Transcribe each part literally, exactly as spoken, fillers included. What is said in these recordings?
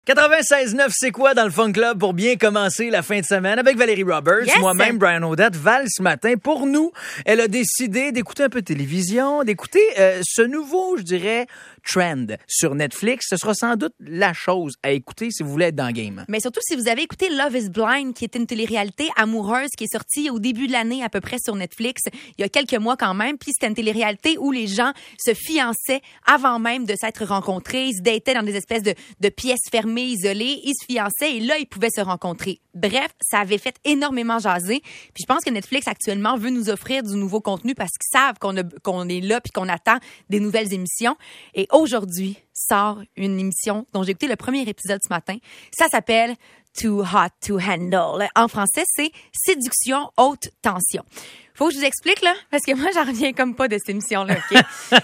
quatre-vingt-seize neuf, c'est quoi dans le Fun Club pour bien commencer la fin de semaine avec Valérie Roberts, yes. moi-même, Brian Odette. Val, ce matin, pour nous, elle a décidé d'écouter un peu de télévision, d'écouter euh, ce nouveau, je dirais, trend sur Netflix. Ce sera sans doute la chose à écouter si vous voulez être dans le game. Mais surtout si vous avez écouté Love is Blind, qui est une télé-réalité amoureuse qui est sortie au début de l'année à peu près sur Netflix, il y a quelques mois quand même. Puis c'était une télé-réalité où les gens se fiançaient avant même de s'être rencontrés. Ils se dataient dans des espèces de, de pièces fermées, isolées. Ils se fiançaient et là, ils pouvaient se rencontrer. Bref, ça avait fait énormément jaser. Puis je pense que Netflix actuellement veut nous offrir du nouveau contenu parce qu'ils savent qu'on, a, qu'on est là puis qu'on attend des nouvelles émissions. Et aujourd'hui sort une émission dont j'ai écouté le premier épisode ce matin. Ça s'appelle Too Hot to Handle. En français, c'est Séduction haute tension. Faut que je vous explique, là, parce que moi, j'en reviens comme pas de cette émission-là, OK?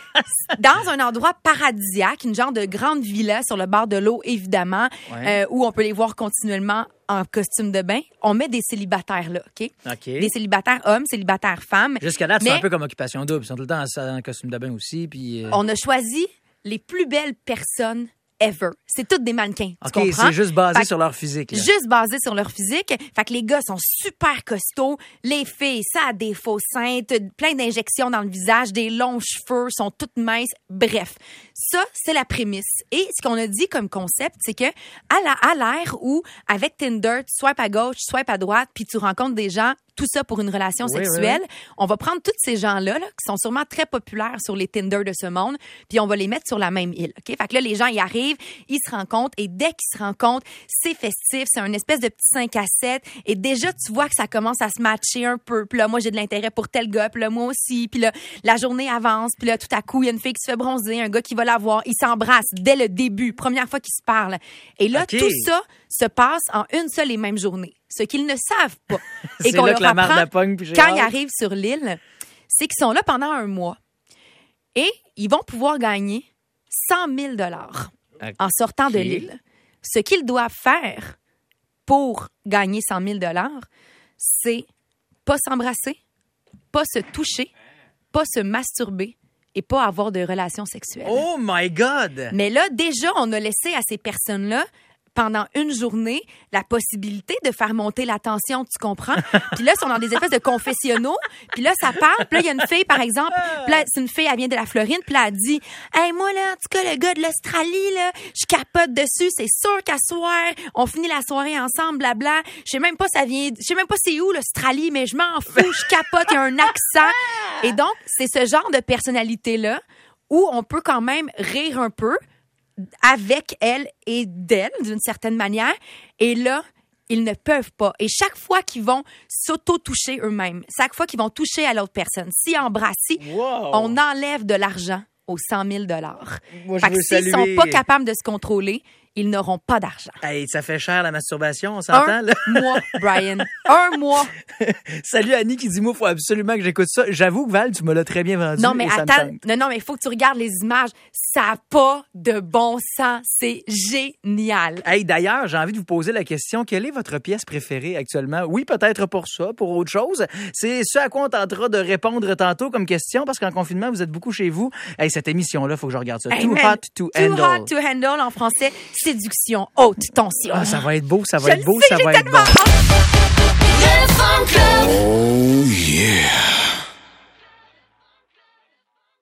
Dans un endroit paradisiaque, une genre de grande villa sur le bord de l'eau, évidemment, ouais. euh, où on peut les voir continuellement en costume de bain. On met des célibataires là, OK? OK. Des célibataires hommes, célibataires femmes. Jusqu'à là, Mais c'est un peu comme Occupation Double. Ils sont tout le temps en, en costume de bain aussi. Puis, euh... on a choisi les plus belles personnes ever. C'est toutes des mannequins, tu OK, comprends? c'est juste basé fait, sur leur physique. Là. Juste basé sur leur physique. Fait que les gars sont super costauds. Les filles, ça a des faux seins, plein d'injections dans le visage, des longs cheveux, sont toutes minces. Bref, ça, c'est la prémisse. Et ce qu'on a dit comme concept, c'est que à la à l'ère où, avec Tinder, tu swipes à gauche, tu swipes à droite, puis tu rencontres des gens, tout ça pour une relation oui, sexuelle. Oui, oui. On va prendre tous ces gens-là, là, qui sont sûrement très populaires sur les Tinder de ce monde, puis on va les mettre sur la même île. OK? Fait que là, les gens y arrivent, ils se rencontrent, et dès qu'ils se rencontrent, c'est festif, c'est un espèce de petit cinq à sept, et déjà, tu vois que ça commence à se matcher un peu. Puis là, moi, j'ai de l'intérêt pour tel gars, puis là, moi aussi. Puis là, la journée avance, puis là, tout à coup, il y a une fille qui se fait bronzer, un gars qui va la voir, ils s'embrassent dès le début, première fois qu'ils se parlent. Et là, okay. tout ça se passe en une seule et même journée. Ce qu'ils ne savent pas, et qu'on là leur que la apprend marde pogne, puis quand hâte. ils arrivent sur l'île, c'est qu'ils sont là pendant un mois. Et ils vont pouvoir gagner cent mille dollars okay. en sortant de l'île. Ce qu'ils doivent faire pour gagner cent mille dollars, c'est pas s'embrasser, pas se toucher, pas se masturber et pas avoir de relations sexuelles. Oh my God! Mais là, déjà, on a laissé à ces personnes-là pendant une journée, la possibilité de faire monter la tension, tu comprends? Puis là, ils sont dans des espèces de confessionnaux. Puis là, ça parle. Puis là, il y a une fille, par exemple. Puis là, c'est une fille, elle vient de la Floride. Puis là, elle dit, « Hey, moi, là, en tout cas, le gars de l'Australie, là, je capote dessus. C'est sûr qu'à soir, on finit la soirée ensemble, blabla. Je sais même pas ça vient... Je sais même pas c'est où, l'Australie, mais je m'en fous. Je capote, il y a un accent. » Et donc, c'est ce genre de personnalité-là où on peut quand même rire un peu avec elle et d'elle, d'une certaine manière. Et là, ils ne peuvent pas. Et chaque fois qu'ils vont s'auto-toucher eux-mêmes, chaque fois qu'ils vont toucher à l'autre personne, s'ils embrassent, wow. on enlève de l'argent aux cent mille dollars. Moi, fait que s'ils sont pas capables de se contrôler, ils n'auront pas d'argent. Hey, ça fait cher la masturbation, on s'entend, un là? mois, Brian. Un mois. Salut Annie qui dit, moi, il faut absolument que j'écoute ça. J'avoue que Val, tu me l'as très bien vendu. Non, mais et ça attends. me tente. Non, non, mais il faut que tu regardes les images. Ça n'a pas de bon sens. C'est génial. Hey, d'ailleurs, j'ai envie de vous poser la question. Quelle est votre pièce préférée actuellement? Oui, peut-être pour ça, pour autre chose. C'est ce à quoi on tentera de répondre tantôt comme question parce qu'en confinement, vous êtes beaucoup chez vous. Hey, cette émission-là, il faut que je regarde ça. Hey, Too man, Hot to Handle. Too Hot to Handle en français, séduction haute tension. Ah, ça va être beau, ça va Je être beau, sais, ça j'ai va être tellement bon. hâte. Oh yeah.